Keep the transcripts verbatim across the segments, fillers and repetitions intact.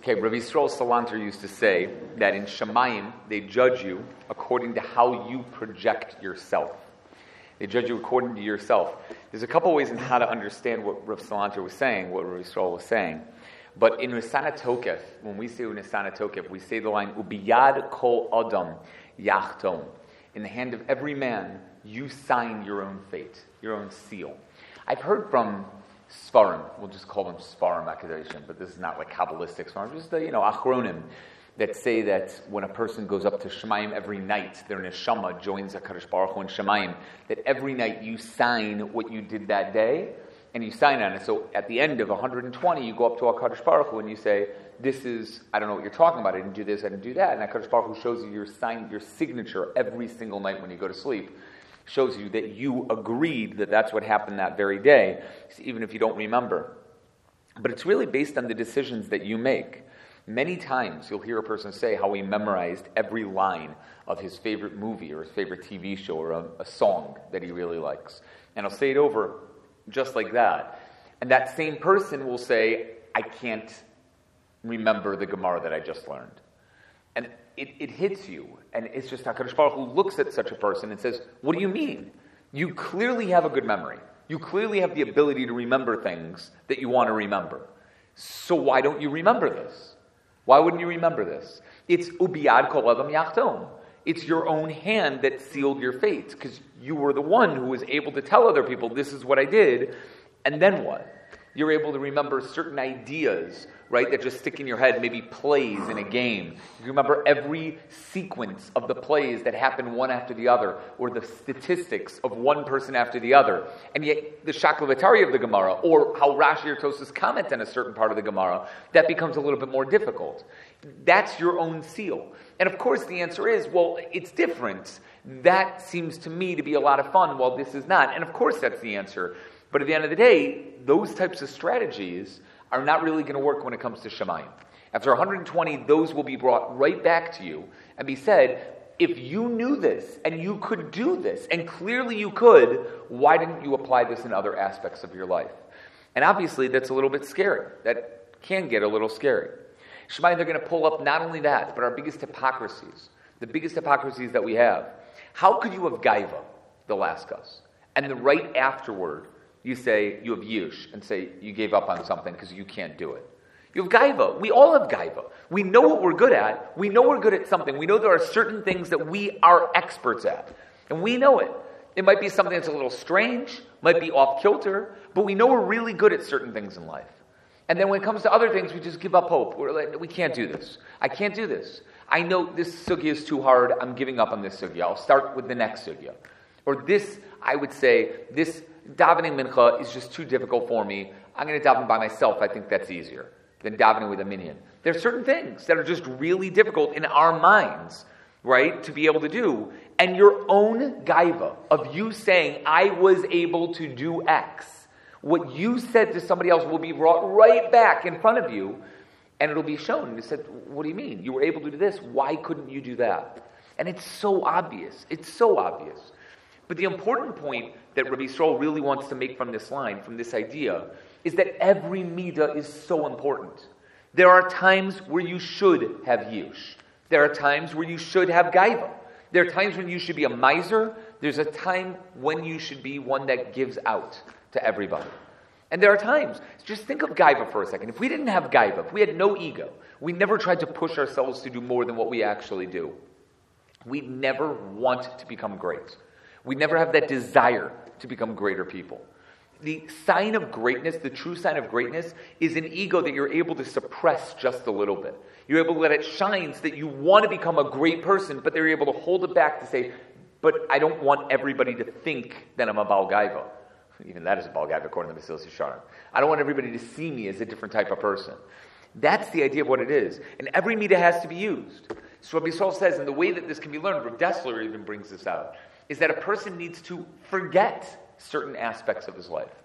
Okay, Rabbi Yisrael Salanter used to say that in Shemayim, they judge you according to how you project yourself. They judge you according to yourself. There's a couple ways in how to understand what Rabbi Salanter was saying, what Rabbi Yisrael was saying. But in Nisana Tokef, when we say Nisana Tokef, we say the line, Ubiyad kol adam yachtom. In the hand of every man, you sign your own fate, your own seal. I've heard from Sfarim, we'll just call them Sfarim Akadeshim, but this is not like Kabbalistic Sfarim, just the, you know, Achronim, that say that when a person goes up to Shemayim every night, their neshama joins HaKadosh Baruch Hu in Shemayim, that every night you sign what you did that day, and you sign on it. So at the end of one hundred twenty, you go up to HaKadosh Baruch Hu and you say, this is, I don't know what you're talking about, I didn't do this, I didn't do that, and HaKadosh Baruch Hu shows you your sign, your signature every single night when you go to sleep. Shows you that you agreed that that's what happened that very day, even if you don't remember. But it's really based on the decisions that you make. Many times you'll hear a person say how he memorized every line of his favorite movie or his favorite T V show or a, a song that he really likes. And I'll say it over just like that. And that same person will say, I can't remember the Gemara that I just learned. And it, it hits you. And it's just HaKadosh Baruch Hu looks at such a person and says, what do you mean? You clearly have a good memory. You clearly have the ability to remember things that you want to remember. So why don't you remember this? Why wouldn't you remember this? It's ubiyad kol adam yachtom. It's your own hand that sealed your fate, because you were the one who was able to tell other people, this is what I did, and then what? You're able to remember certain ideas, right, that just stick in your head, maybe plays in a game. You remember every sequence of the plays that happen one after the other, or the statistics of one person after the other. And yet, the Shaklavatari of the Gemara, or how Rashi or Tosas comment on a certain part of the Gemara, that becomes a little bit more difficult. That's your own seal. And of course, the answer is, well, it's different. That seems to me to be a lot of fun, while this is not. And of course, that's the answer. But at the end of the day, those types of strategies are not really going to work when it comes to Shemayim. After one hundred twenty, those will be brought right back to you and be said, if you knew this and you could do this, and clearly you could, why didn't you apply this in other aspects of your life? And obviously, that's a little bit scary. That can get a little scary. Shemayim, they're going to pull up not only that, but our biggest hypocrisies. The biggest hypocrisies that we have. How could you have gaiva, they'll ask us, and then right afterward, you say you have yush and say you gave up on something because you can't do it. You have gaiva. We all have gaiva. We know what we're good at. We know we're good at something. We know there are certain things that we are experts at. And we know it. It might be something that's a little strange, might be off kilter, but we know we're really good at certain things in life. And then when it comes to other things, we just give up hope. We're like, we can't do this. I can't do this. I know this sugya is too hard. I'm giving up on this sugya. I'll start with the next sugya. Or this, I would say, this davening mincha is just too difficult for me. I'm going to daven by myself. I think that's easier than davening with a minyan. There are certain things that are just really difficult in our minds, right, to be able to do. And your own gaiva of you saying, I was able to do X, what you said to somebody else will be brought right back in front of you, and it'll be shown. You said, what do you mean? You were able to do this. Why couldn't you do that? And it's so obvious. It's so obvious. But the important point that Rabbi Yisrael really wants to make from this line, from this idea, is that every midah is so important. There are times where you should have yush. There are times where you should have gaiva. There are times when you should be a miser. There's a time when you should be one that gives out to everybody. And there are times, just think of gaiva for a second. If we didn't have gaiva, if we had no ego, we never tried to push ourselves to do more than what we actually do, we'd never want to become great. We never have that desire to become greater people. The sign of greatness, the true sign of greatness, is an ego that you're able to suppress just a little bit. You're able to let it shine so that you want to become a great person, but they're able to hold it back to say, but I don't want everybody to think that I'm a Baal Gaiva. Even that is a Baal Gaiva according to Mesilas Yesharim. I don't want everybody to see me as a different type of person. That's the idea of what it is. And every midah has to be used. So Rabbi Yisrael says, and the way that this can be learned, Rav Dessler even brings this out, is that a person needs to forget certain aspects of his life.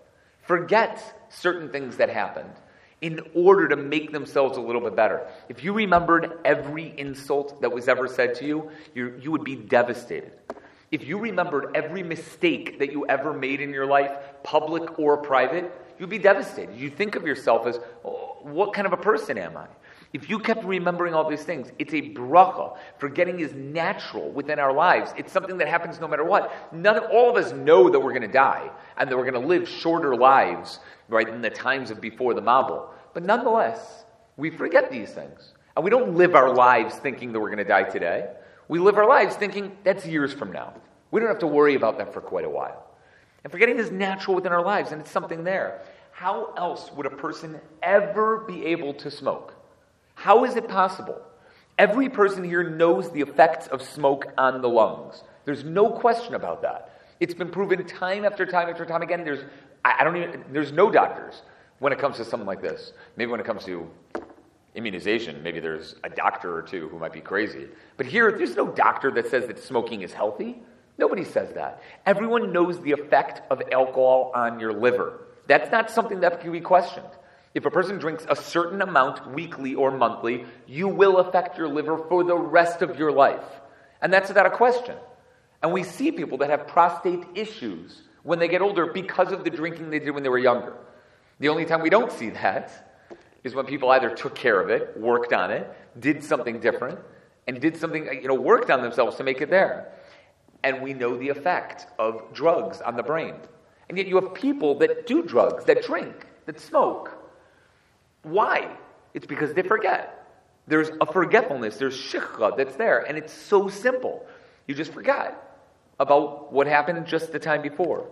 Forget certain things that happened in order to make themselves a little bit better. If you remembered every insult that was ever said to you, you, you would be devastated. If you remembered every mistake that you ever made in your life, public or private, you'd be devastated. You think of yourself as, oh, what kind of a person am I? If you kept remembering all these things, it's a bracha. Forgetting is natural within our lives. It's something that happens no matter what. None of, all of us know that we're going to die and that we're going to live shorter lives, right, than the times of before the Mabul. But nonetheless, we forget these things. And we don't live our lives thinking that we're going to die today. We live our lives thinking that's years from now. We don't have to worry about that for quite a while. And forgetting is natural within our lives, and it's something there. How else would a person ever be able to smoke? How is it possible? Every person here knows the effects of smoke on the lungs. There's no question about that. It's been proven time after time after time again. There's, I, I don't even, there's no doctors when it comes to something like this. Maybe when it comes to immunization, maybe there's a doctor or two who might be crazy. But here, there's no doctor that says that smoking is healthy. Nobody says that. Everyone knows the effect of alcohol on your liver. That's not something that can be questioned. If a person drinks a certain amount weekly or monthly, you will affect your liver for the rest of your life. And that's without a question. And we see people that have prostate issues when they get older because of the drinking they did when they were younger. The only time we don't see that is when people either took care of it, worked on it, did something different, and did something, you know, worked on themselves to make it there. And we know the effect of drugs on the brain. And yet you have people that do drugs, that drink, that smoke. Why? It's because they forget. There's a forgetfulness. There's shichra that's there. And it's so simple. You just forgot about what happened just the time before.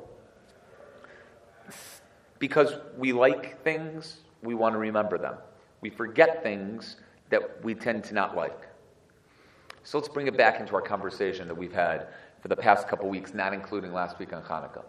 Because we like things, we want to remember them. We forget things that we tend to not like. So let's bring it back into our conversation that we've had for the past couple weeks, not including last week on Hanukkah.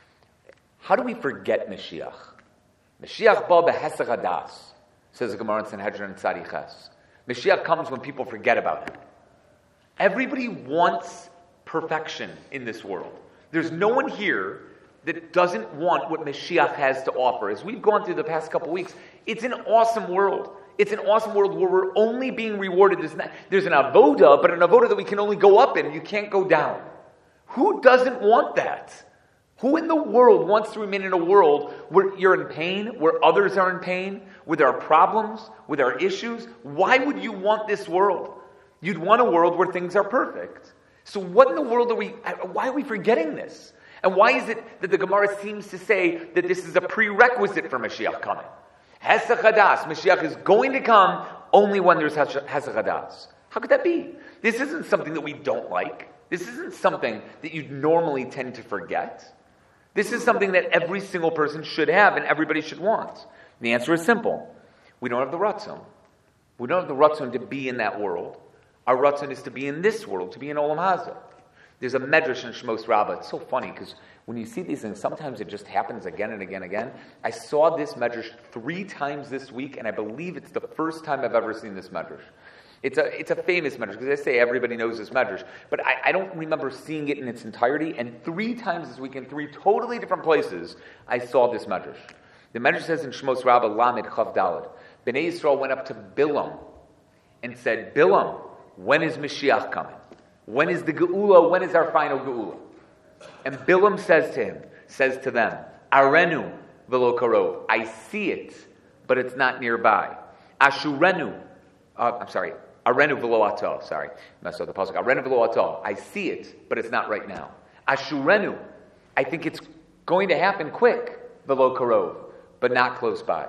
How do we forget Mashiach? Mashiach ba behesach hadas, says the Gemara in Sanhedrin and Tzadi Ches. Mashiach comes when people forget about him. Everybody wants perfection in this world. There's no one here that doesn't want what Mashiach has to offer. As we've gone through the past couple weeks, it's an awesome world. It's an awesome world where we're only being rewarded. There's, not, there's an avoda, but an avoda that we can only go up in. You can't go down. Who doesn't want that? Who in the world wants to remain in a world where you're in pain, where others are in pain, with our problems, with our issues? Why would you want this world? You'd want a world where things are perfect. So what in the world are we, why are we forgetting this? And why is it that the Gemara seems to say that this is a prerequisite for Mashiach coming? Hesach hadas, Mashiach is going to come only when there's Hesach hadas. How could that be? This isn't something that we don't like. This isn't something that you normally tend to forget. This is something that every single person should have and everybody should want. And the answer is simple. We don't have the ratzon. We don't have the ratzon to be in that world. Our ratzon is to be in this world, to be in Olam Hazeh. There's a medrash in Shmos Rabbah. It's so funny because when you see these things, sometimes it just happens again and again and again. I saw this medrash three times this week, and I believe it's the first time I've ever seen this medrash. It's a it's a famous medrash, because I say everybody knows this medrash, but I, I don't remember seeing it in its entirety, and three times this week in three totally different places, I saw this medrash. The medrash says in Shmos Rabbah, Lamed Chav Daled, Bnei Yisrael went up to Bilam and said, Bilam, when is Mashiach coming? When is the Geula? When is our final Geula? And Bilam says to him, says to them, Arenu v'lo karov, I see it, but it's not nearby. Ashurenu, uh, I'm sorry, Arenu v'lo ato, sorry, messed up the pasuk. Arenu v'lo ato, I see it, but it's not right now. Ashurenu, I think it's going to happen quick, v'lo karov, but not close by.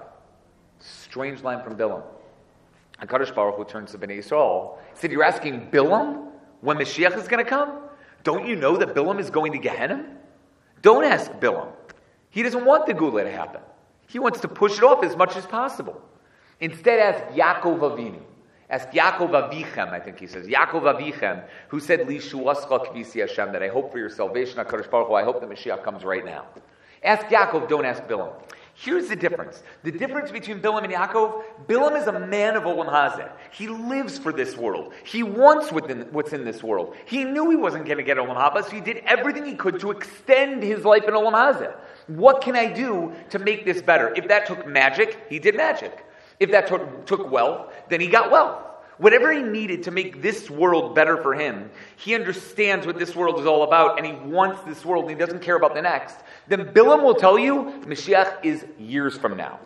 Strange line from Bilam. HaKadosh Baruch Hu turns to Bnei Yisrael, said, you're asking Bilam when Mashiach is going to come? Don't you know that Bilam is going to Gehenna? Don't ask Bilam. He doesn't want the Gula to happen. He wants to push it off as much as possible. Instead, ask Yaakov Avinu. Ask Yaakov Avichem, I think he says. Yaakov Avichem, who said, Li shuascha kvisi Hashem, that I hope for your salvation, HaKadosh Baruch Hu, I hope the Mashiach comes right now. Ask Yaakov, don't ask Bilam. Here's the difference. The difference between Bilam and Yaakov, Bilam is a man of Olam Hazeh. He lives for this world. He wants within, what's in this world. He knew he wasn't going to get Olam Haba, so he did everything he could to extend his life in Olam Hazeh. What can I do to make this better? If that took magic, he did magic. If that took, took wealth, then he got wealth. Whatever he needed to make this world better for him, he understands what this world is all about, and he wants this world, and he doesn't care about the next. Then Bilam will tell you, Mashiach is years from now.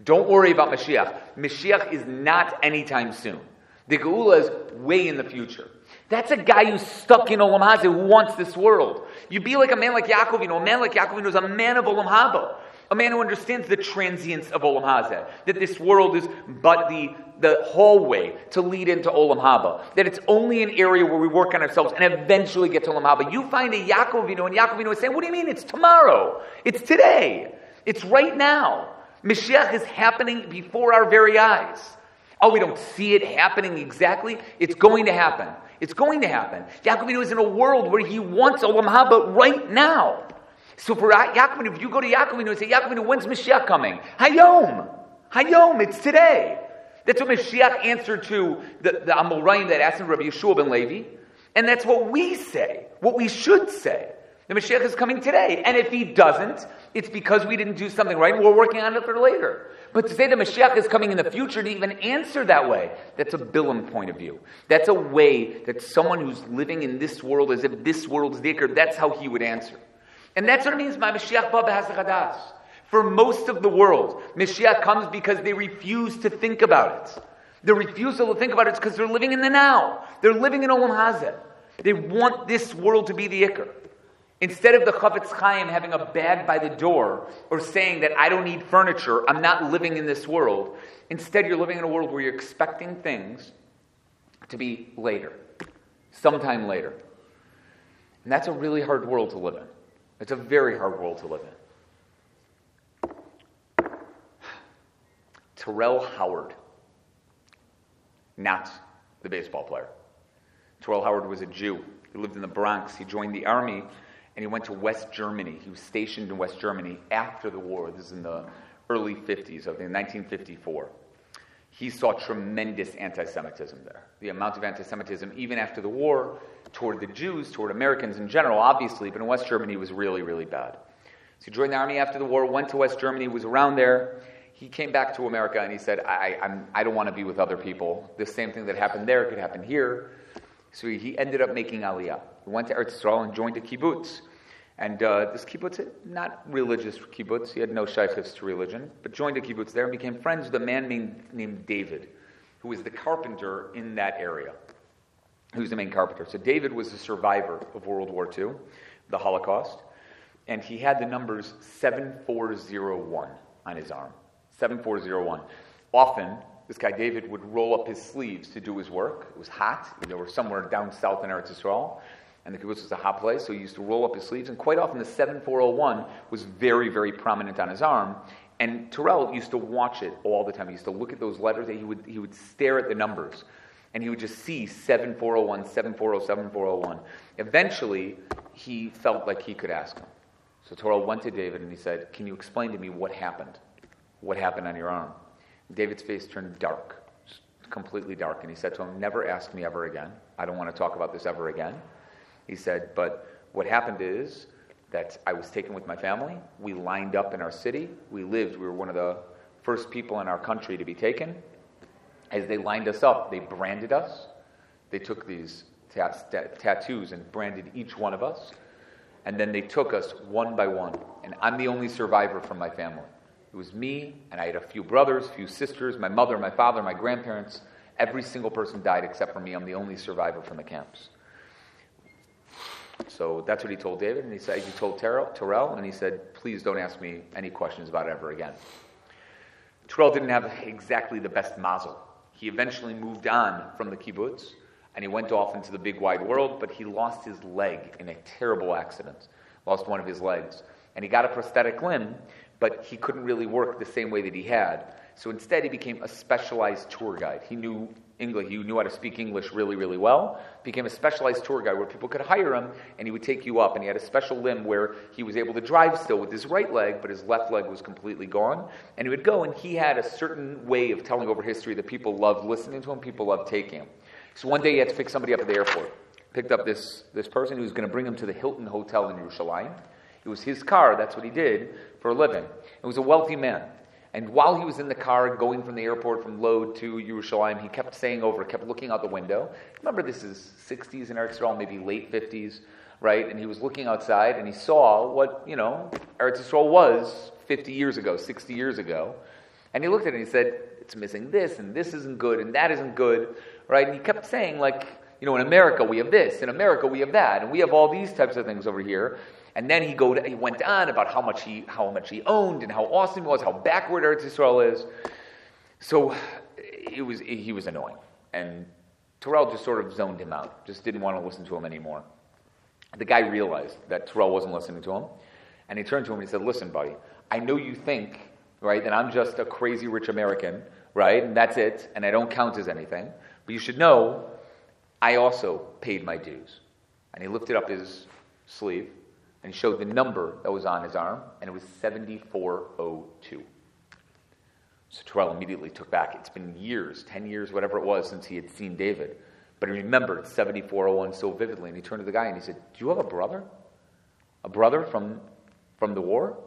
Don't worry about Mashiach. Mashiach is not anytime soon. The Geula is way in the future. That's a guy who's stuck in Olam Hazeh, who wants this world. You be like a man like Yaakov, you know, a man like Yaakov is a man of Olam Haba. A man who understands the transience of Olam Hazeh. That this world is but the, the hallway to lead into Olam Haba. That it's only an area where we work on ourselves and eventually get to Olam Haba. You find a Yaakov, you know, and Yaakov, you know, is saying, what do you mean? It's tomorrow. It's today. It's right now. Mashiach is happening before our very eyes. Oh, we don't see it happening exactly. It's going to happen. It's going to happen. Yaakov is in a world where he wants Olam Haba right now. So for Yaakov, if you go to Yaakov and say, Yaakov, when's Mashiach coming? Hayom. Hayom, it's today. That's what Mashiach answered to the, the Amoraim that asked him, Rabbi Yeshua ben Levi. And that's what we say, what we should say. The Mashiach is coming today. And if he doesn't, it's because we didn't do something right and we're working on it for later. But to say that Mashiach is coming in the future, to even answer that way, that's a Bilam point of view. That's a way that someone who's living in this world as if this world is the Iker, that's how he would answer. And that's what it means by Mashiach ba b'hasach hadas. For most of the world, Mashiach comes because they refuse to think about it. The refusal to think about it is because they're living in the now. They're living in Olam Hazeh. They want this world to be the Iker. Instead of the Chafetz Chaim having a bag by the door or saying that I don't need furniture, I'm not living in this world. Instead, you're living in a world where you're expecting things to be later, sometime later. And that's a really hard world to live in. It's a very hard world to live in. Terrell Howard, not the baseball player. Terrell Howard was a Jew. He lived in the Bronx. He joined the army. And he went to West Germany. He was stationed in West Germany after the war. This is in the early fifties, I think, nineteen fifty-four. He saw tremendous anti-Semitism there. The amount of anti-Semitism, even after the war, toward the Jews, toward Americans in general, obviously, but in West Germany was really, really bad. So he joined the army after the war, went to West Germany, was around there. He came back to America and he said, I, I'm, I don't want to be with other people. The same thing that happened there could happen here. So he ended up making Aliyah. He went to Eretz Yisrael and joined a kibbutz. And uh, this kibbutz, not religious kibbutz, he had no shaykhs to religion, but joined a kibbutz there and became friends with a man named, named David, who was the carpenter in that area. He was the main carpenter. So David was a survivor of World War Two, the Holocaust, and he had the numbers seven four zero one on his arm. seven four zero one. Often, this guy David would roll up his sleeves to do his work. It was hot. They were somewhere down south in Eretz Yisrael. And the kibbutz was a hot place, so he used to roll up his sleeves. And quite often the seven four zero one was very, very prominent on his arm. And Terrell used to watch it all the time. He used to look at those letters. He would he would stare at the numbers. And he would just see seven four zero one, seven four zero, seven four zero one. Eventually, he felt like he could ask him. So Terrell went to David and he said, can you explain to me what happened? What happened on your arm? David's face turned dark, completely dark. And he said to him, never ask me ever again. I don't want to talk about this ever again. He said, but what happened is that I was taken with my family. We lined up in our city. We lived. We were one of the first people in our country to be taken. As they lined us up, they branded us. They took these tat- tat- tattoos and branded each one of us. And then they took us one by one. And I'm the only survivor from my family. It was me, and I had a few brothers, a few sisters, my mother, my father, my grandparents. Every single person died except for me. I'm the only survivor from the camps. So that's what he told David, and he said he told Terrell, Terrell, and he said, please don't ask me any questions about it ever again. Terrell didn't have exactly the best mazel. He eventually moved on from the kibbutz, and he went off into the big wide world, but he lost his leg in a terrible accident. Lost one of his legs. And he got a prosthetic limb, but he couldn't really work the same way that he had. So instead he became a specialized tour guide. He knew English, he knew how to speak English really, really well. Became a specialized tour guide where people could hire him and he would take you up. And he had a special limb where he was able to drive still with his right leg, but his left leg was completely gone. And he would go and he had a certain way of telling over history that people loved listening to him, people loved taking him. So one day he had to pick somebody up at the airport. Picked up this, this person who was going to bring him to the Hilton Hotel in Yerushalayim. It was his car, that's what he did for a living. It was a wealthy man. And while he was in the car going from the airport from Lod to Yerushalayim, he kept saying over, kept looking out the window. Remember, this is sixties in Eretz Yisrael, maybe late fifties, right? And he was looking outside and he saw what, you know, Eretz Yisrael was fifty years ago, sixty years ago. And he looked at it and he said, it's missing this, and this isn't good, and that isn't good, right? And he kept saying, like, you know, in America we have this, in America we have that, and we have all these types of things over here. And then he go to, he went on about how much he how much he owned and how awesome he was, how backward Eretz Yisrael is. So it was he was annoying, and Terrell just sort of zoned him out, just didn't want to listen to him anymore. The guy realized that Terrell wasn't listening to him, and he turned to him and he said, "Listen, buddy, I know you think, right, that I'm just a crazy rich American, right, and that's it, and I don't count as anything. But you should know, I also paid my dues." And he lifted up his sleeve, and he showed the number that was on his arm, and it was seventy-four oh two. So Terrell immediately took back. It's been years, ten years, whatever it was, since he had seen David. But he remembered seventy-four oh one so vividly, and he turned to the guy and he said, "Do you have a brother? A brother from, from the war?"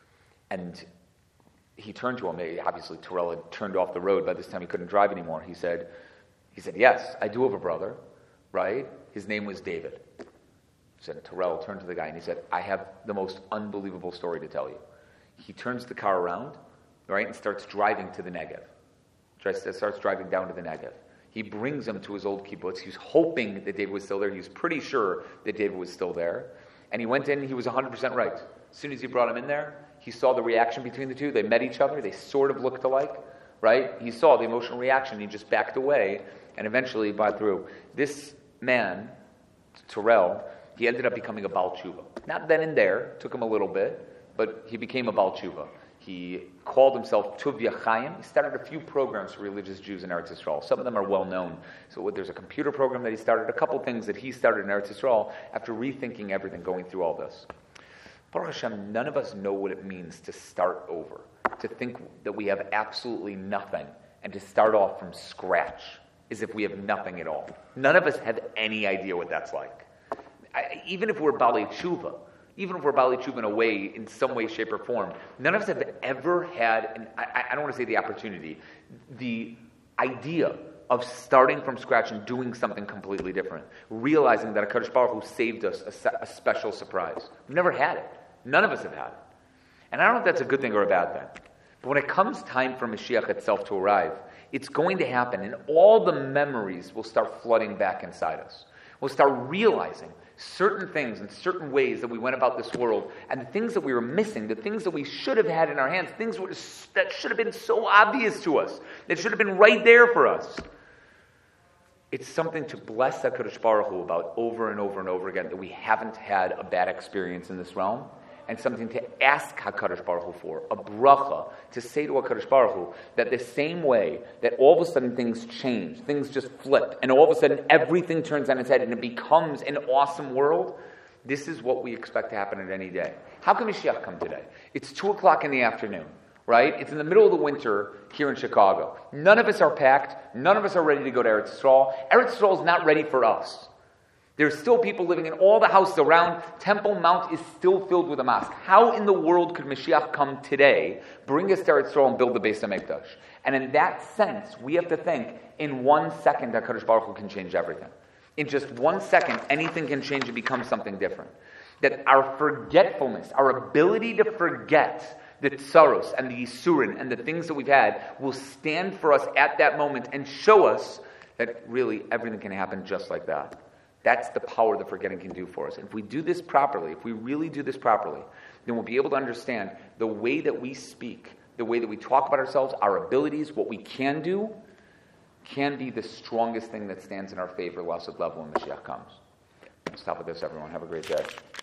And he turned to him. Obviously, Terrell had turned off the road. By this time, he couldn't drive anymore. He said, he said, "Yes, I do have a brother, right? His name was David." Said Terrell turned to the guy and he said, "I have the most unbelievable story to tell you." He turns the car around, right, and starts driving to the Negev. Starts driving down to the Negev. He brings him to his old kibbutz. He's hoping that David was still there. He was pretty sure that David was still there. And he went in, he was one hundred percent right. As soon as he brought him in there, he saw the reaction between the two. They met each other. They sort of looked alike, right? He saw the emotional reaction. He just backed away and eventually bought through. This man, Terrell, he ended up becoming a Baal Tshuva. Not then and there, took him a little bit, but he became a Baal Tshuva. He called himself Tuvia Chaim. He started a few programs for religious Jews in Eretz Yisrael. Some of them are well known. So there's a computer program that he started, a couple things that he started in Eretz Yisrael after rethinking everything, going through all this. Baruch Hashem, none of us know what it means to start over, to think that we have absolutely nothing, and to start off from scratch as if we have nothing at all. None of us have any idea what that's like. I, even if we're Baalei Tshuva, even if we're Baalei Tshuva in a way, in some way, shape, or form, none of us have ever had, and I, I don't want to say the opportunity, the idea of starting from scratch and doing something completely different, realizing that HaKadosh Baruch Hu saved us a, a special surprise. We've never had it. None of us have had it. And I don't know if that's a good thing or a bad thing. But when it comes time for Mashiach itself to arrive, it's going to happen, and all the memories will start flooding back inside us. We'll start realizing certain things and certain ways that we went about this world, and the things that we were missing, the things that we should have had in our hands, things that should have been so obvious to us, that should have been right there for us. It's something to bless HaKadosh Baruch Hu about over and over and over again, that we haven't had a bad experience in this realm, and something to ask HaKadosh Baruch Hu for, a bracha, to say to HaKadosh Baruch Hu that the same way that all of a sudden things change, things just flip, and all of a sudden everything turns on its head and it becomes an awesome world, this is what we expect to happen at any day. How can Mashiach come today? It's two o'clock in the afternoon, right? It's in the middle of the winter here in Chicago. None of us are packed. None of us are ready to go to Eretz Yisrael. Eretz Yisrael is not ready for us. There's still people living in all the houses around. Temple Mount is still filled with a mosque. How in the world could Mashiach come today, bring us to Eretz Yisrael, and build the Beis HaMikdash? And in that sense, we have to think, in one second, HaKadosh Baruch Hu can change everything. In just one second, anything can change and become something different. That our forgetfulness, our ability to forget the tsaros and the yisurin and the things that we've had will stand for us at that moment and show us that really everything can happen just like that. That's the power that forgetting can do for us. If we do this properly, if we really do this properly, then we'll be able to understand the way that we speak, the way that we talk about ourselves, our abilities, what we can do, can be the strongest thing that stands in our favor, Lasud Lev, when Mashiach comes. Stop with this, everyone. Have a great day.